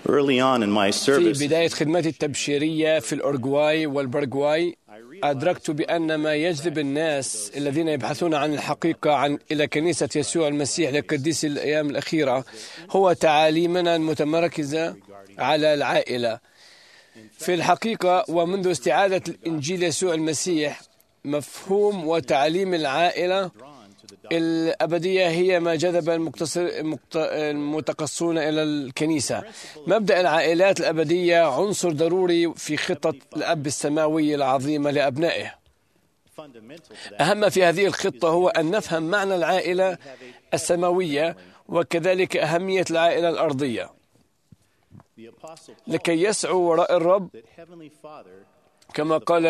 Early on in my في service, بداية خدمتي التبشيرية في الأورجواي والبرغواي أدركت بأن ما يجذب الناس الذين يبحثون عن الحقيقة إلى كنيسة يسوع المسيح لقديس الأيام الأخيرة هو تعاليمنا المتمركزة على العائلة. في الحقيقة ومنذ استعادة الإنجيل يسوع المسيح مفهوم وتعليم العائلة الأبدية هي ما جذب المتقصون إلى الكنيسة. مبدأ العائلات الأبدية عنصر ضروري في خطة الأب السماوي العظيمة لأبنائه. أهم في هذه الخطة هو أن نفهم معنى العائلة السماوية وكذلك أهمية العائلة الأرضية لكي يسعوا وراء الرب كما قال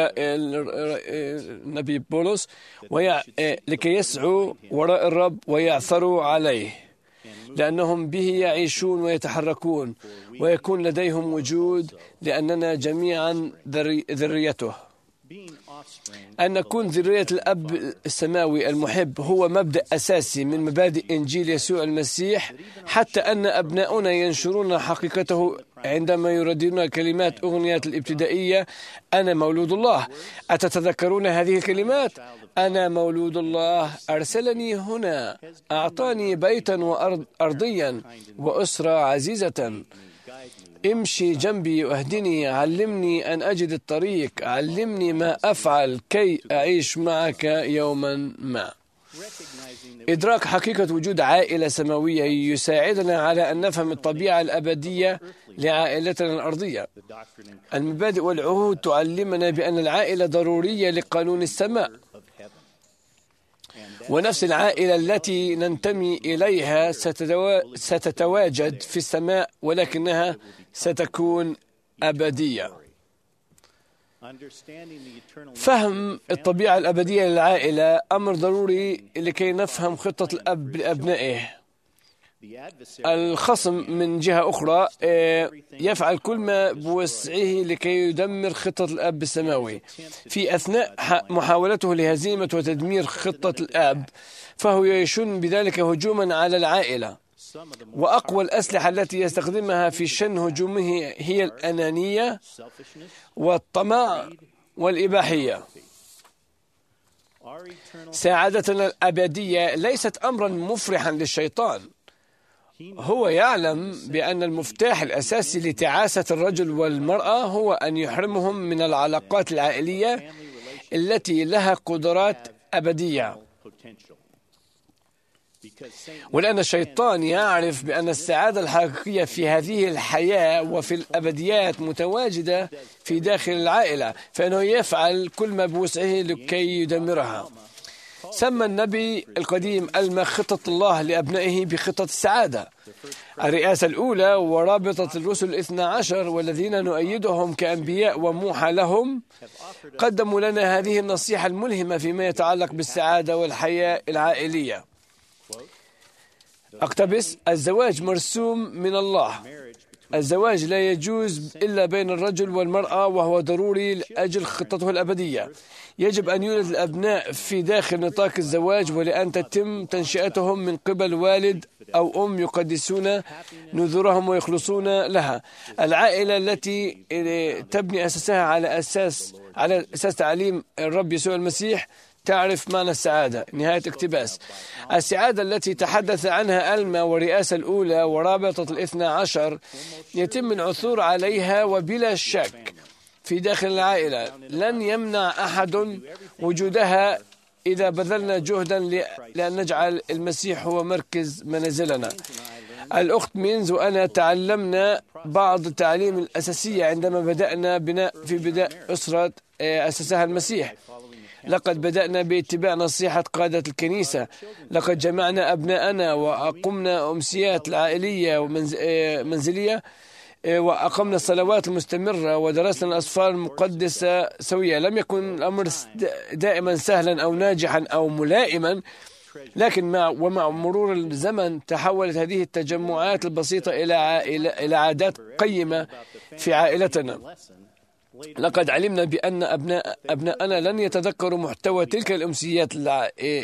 النبي بولس لكي يسعوا وراء الرب ويعثروا عليه لأنهم به يعيشون ويتحركون ويكون لديهم وجود لأننا جميعا ذريته. أن نكون ذرية الأب السماوي المحب هو مبدأ أساسي من مبادئ إنجيل يسوع المسيح، حتى أن أبناؤنا ينشرون حقيقته عندما يرددون كلمات أغنية الابتدائية أنا مولود الله. أتتذكرون هذه الكلمات؟ أنا مولود الله أرسلني هنا، أعطاني بيتا وأرضيا وأسرة عزيزة. امشي جنبي واهدني، علمني أن أجد الطريق، علمني ما أفعل كي أعيش معك يوما ما. إدراك حقيقة وجود عائلة سماوية يساعدنا على أن نفهم الطبيعة الأبدية لعائلتنا الأرضية. المبادئ والعهود تعلمنا بأن العائلة ضرورية لقانون السماء، ونفس العائلة التي ننتمي إليها ستتواجد في السماء ولكنها ستكون أبدية. فهم الطبيعة الأبدية للعائلة أمر ضروري لكي نفهم خطة الأب لأبنائه. الخصم من جهة أخرى يفعل كل ما بوسعه لكي يدمر خطة الأب السماوي. في أثناء محاولته لهزيمة وتدمير خطة الأب فهو يشن بذلك هجوما على العائلة، وأقوى الأسلحة التي يستخدمها في شن هجومه هي الأنانية والطمع والإباحية. سعادتنا الأبدية ليست أمرا مفرحا للشيطان. هو يعلم بأن المفتاح الأساسي لتعاسة الرجل والمرأة هو أن يحرمهم من العلاقات العائلية التي لها قدرات أبدية. ولأن الشيطان يعرف بأن السعادة الحقيقية في هذه الحياة وفي الأبديات متواجدة في داخل العائلة، فإنه يفعل كل ما بوسعه لكي يدمرها. سمى النبي القديم خطة الله لأبنائه بخطة السعادة. الرئاسة الأولى ورابطة الرسل 12 والذين نؤيدهم كأنبياء وموحى لهم قدموا لنا هذه النصيحة الملهمة فيما يتعلق بالسعادة والحياة العائلية. أقتبس: الزواج مرسوم من الله. الزواج لا يجوز إلا بين الرجل والمرأة، وهو ضروري لأجل خطته الأبدية. يجب أن يولد الأبناء في داخل نطاق الزواج ولأن تتم تنشئتهم من قبل والد أو أم يقدسون نذورهم ويخلصون لها. العائلة التي تبني أساسها على أساس تعليم الرب يسوع المسيح تعرف معنى السعادة. نهاية اقتباس. السعادة التي تحدث عنها ألما والرئاسة الأولى ورابطة 12 يتم العثور عليها وبلا شك في داخل العائلة. لن يمنع أحد وجودها إذا بذلنا جهدا لأن نجعل المسيح هو مركز منازلنا. الأخت مينز وأنا تعلمنا بعض التعليم الأساسية عندما بدأنا بدء أسرة أسسها المسيح. لقد بدأنا باتباع نصيحة قادة الكنيسة. لقد جمعنا أبناءنا وأقمنا أمسيات العائلية ومنزلية وأقمنا الصلوات المستمرة ودرسنا الأسفار المقدسة سويا. لم يكن الأمر دائما سهلا أو ناجحا أو ملائما، لكن مع مرور الزمن تحولت هذه التجمعات البسيطة إلى عادات قيمة في عائلتنا. لقد علمنا بأن أبناءنا لن يتذكروا محتوى تلك الأمسيات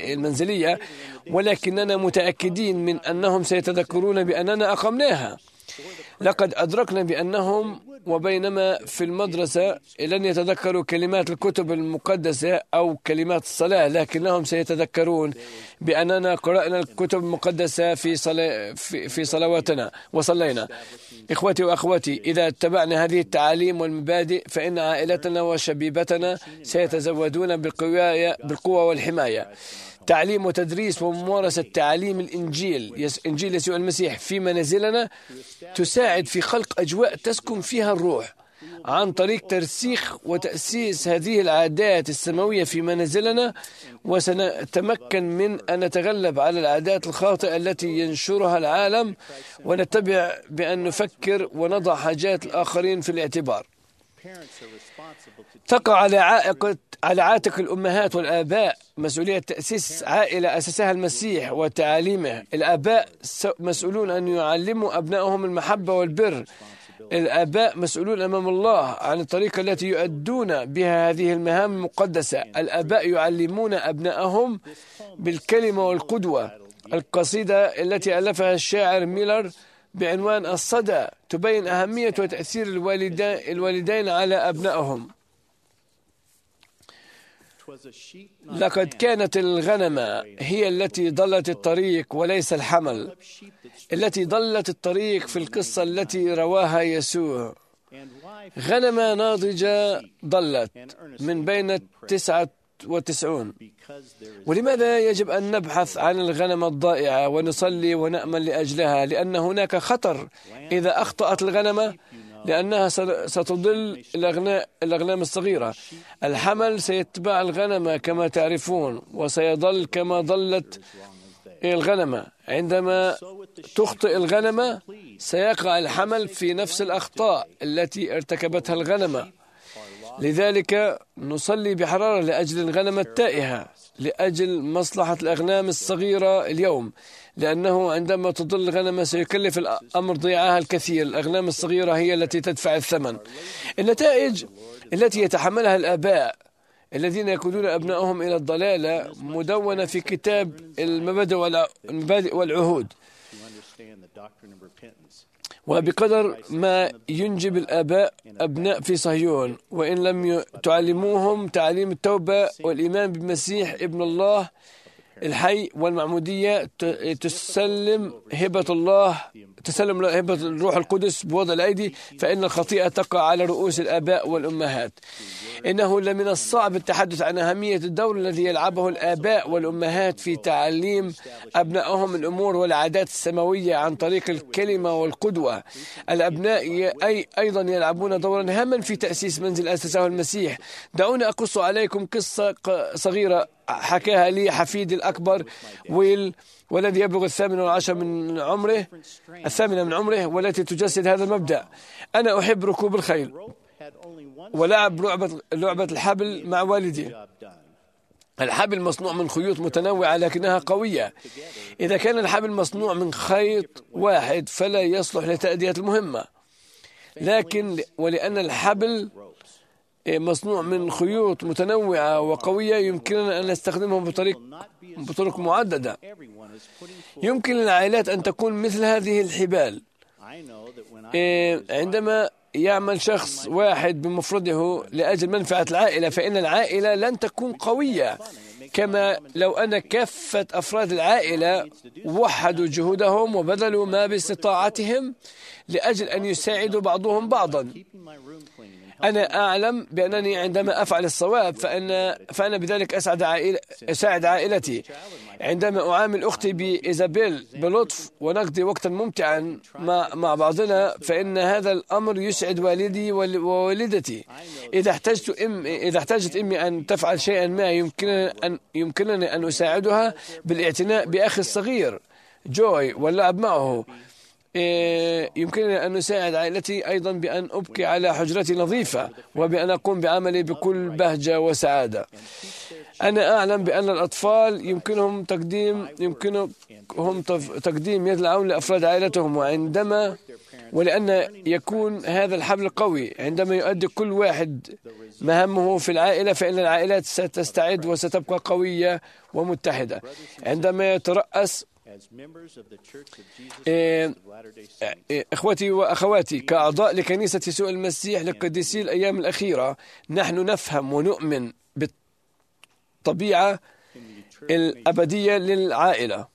المنزلية، ولكننا متأكدين من أنهم سيتذكرون بأننا أقمناها. لقد أدركنا بأنهم وبينما في المدرسة لن يتذكروا كلمات الكتب المقدسة أو كلمات الصلاة، لكنهم سيتذكرون بأننا قرأنا الكتب المقدسة في صلواتنا وصلينا. إخوتي وأخواتي، إذا اتبعنا هذه التعاليم والمبادئ فإن عائلتنا وشبيبتنا سيتزودون بالقوة والحماية. تعليم وتدريس وممارسة تعاليم الإنجيل، إنجيل يسوع المسيح في منازلنا تساعد في خلق أجواء تسكن فيها الروح عن طريق ترسيخ وتأسيس هذه العادات السماوية في منازلنا، وسنتمكن من أن نتغلب على العادات الخاطئة التي ينشرها العالم، ونتبع بأن نفكر ونضع حاجات الآخرين في الاعتبار. تقع على عاتق الأمهات والآباء مسؤولية تأسيس عائلة أسسها المسيح وتعاليمه. الآباء مسؤولون أن يعلموا أبنائهم المحبة والبر. الآباء مسؤولون أمام الله عن الطريقة التي يؤدون بها هذه المهام المقدسة. الآباء يعلمون أبنائهم بالكلمة والقدوة. القصيدة التي ألفها الشاعر ميلر بعنوان الصدى تبين أهمية وتأثير الوالدين على أبنائهم. لقد كانت الغنمة هي التي ضلت الطريق وليس الحمل، التي ضلت الطريق في القصة التي رواها يسوع. غنمة ناضجة ضلت من بين 99. ولماذا يجب أن نبحث عن الغنمة الضائعة ونصلي ونأمل لأجلها؟ لأن هناك خطر إذا أخطأت الغنمة، لأنها ستضل الأغنام الصغيرة. الحمل سيتبع الغنمة كما تعرفون، وسيضل كما ضلت الغنمة. عندما تخطئ الغنمة سيقع الحمل في نفس الأخطاء التي ارتكبتها الغنمة. لذلك نصلي بحرارة لأجل الغنمة التائهة، لأجل مصلحة الأغنام الصغيرة اليوم، لأنه عندما تضل الغنمة سيكلف الأمر ضياعها الكثير. الأغنام الصغيرة هي التي تدفع الثمن. النتائج التي يتحملها الآباء الذين يقودون أبنائهم إلى الضلالة مدونة في كتاب المبادئ والعهود. وبقدر ما ينجب الآباء أبناء في صهيون، وإن لم تعلموهم تعليم التوبة والإيمان بالمسيح ابن الله الحي والمعمودية، تسلم هبة الروح القدس بوضع الأيدي، فإن الخطيئة تقع على رؤوس الآباء والأمهات. إنه لمن الصعب التحدث عن أهمية الدور الذي يلعبه الآباء والأمهات في تعليم أبنائهم الأمور والعادات السماوية عن طريق الكلمة والقدوة. الأبناء أيضا يلعبون دورا هاما في تأسيس منزل أسسه المسيح. دعوني أقص عليكم قصة صغيرة حكاها لي حفيدي الأكبر ويل، والذي يبلغ 18 من عمره، والتي تجسد هذا المبدأ. أنا أحب ركوب الخيل ولعب لعبة الحبل مع والدي. الحبل مصنوع من خيوط متنوعة لكنها قوية. إذا كان الحبل مصنوع من خيط واحد فلا يصلح لتأدية المهمة، ولأن الحبل مصنوع من خيوط متنوعة وقوية يمكننا أن نستخدمه بطرق معددة. يمكن للعائلات أن تكون مثل هذه الحبال. عندما يعمل شخص واحد بمفرده لأجل منفعة العائلة، فإن العائلة لن تكون قوية، كما لو أن كافة أفراد العائلة وحدوا جهودهم وبذلوا ما باستطاعتهم لأجل أن يساعدوا بعضهم بعضا. أنا أعلم بأنني عندما أفعل الصواب فأنا بذلك أساعد عائلتي. عندما أعامل أختي بإيزابيل بلطف ونقضي وقتا ممتعا مع بعضنا، فإن هذا الأمر يسعد والدي ووالدتي. إذا احتاجت أمي أن تفعل شيئا ما يمكنني أن أساعدها بالاعتناء بأخي الصغير جوي واللعب معه. يمكنني أن نساعد عائلتي أيضا بأن أبقي على حجرتي نظيفة وبأن أقوم بعملي بكل بهجة وسعادة. أنا أعلم بأن الأطفال يمكنهم تقديم يد العون لأفراد عائلتهم، ولأن يكون هذا الحبل قوي عندما يؤدي كل واحد مهامه في العائلة، فإن العائلات ستستعد وستبقى قوية ومتحدة. عندما يترأس إخوتي وأخواتي، كأعضاء لكنيسة يسوع المسيح لقديسي الأيام الأخيرة، نحن نفهم ونؤمن بالطبيعة الأبدية للعائلة.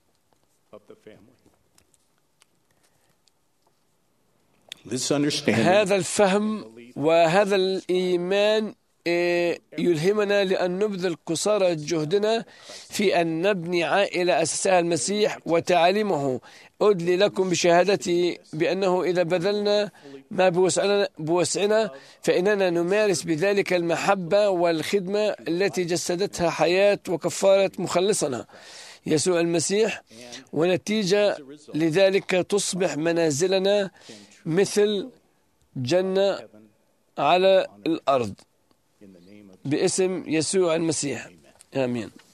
هذا الفهم وهذا الإيمان يلهمنا لأن نبذل قصارى جهدنا في أن نبني عائلة أسسها المسيح وتعاليمه. أدلي لكم بشهادتي بأنه إذا بذلنا ما بوسعنا فإننا نمارس بذلك المحبة والخدمة التي جسدتها حياة وكفارة مخلصنا يسوع المسيح، ونتيجة لذلك تصبح منازلنا مثل جنة على الأرض باسم يسوع المسيح. آمين.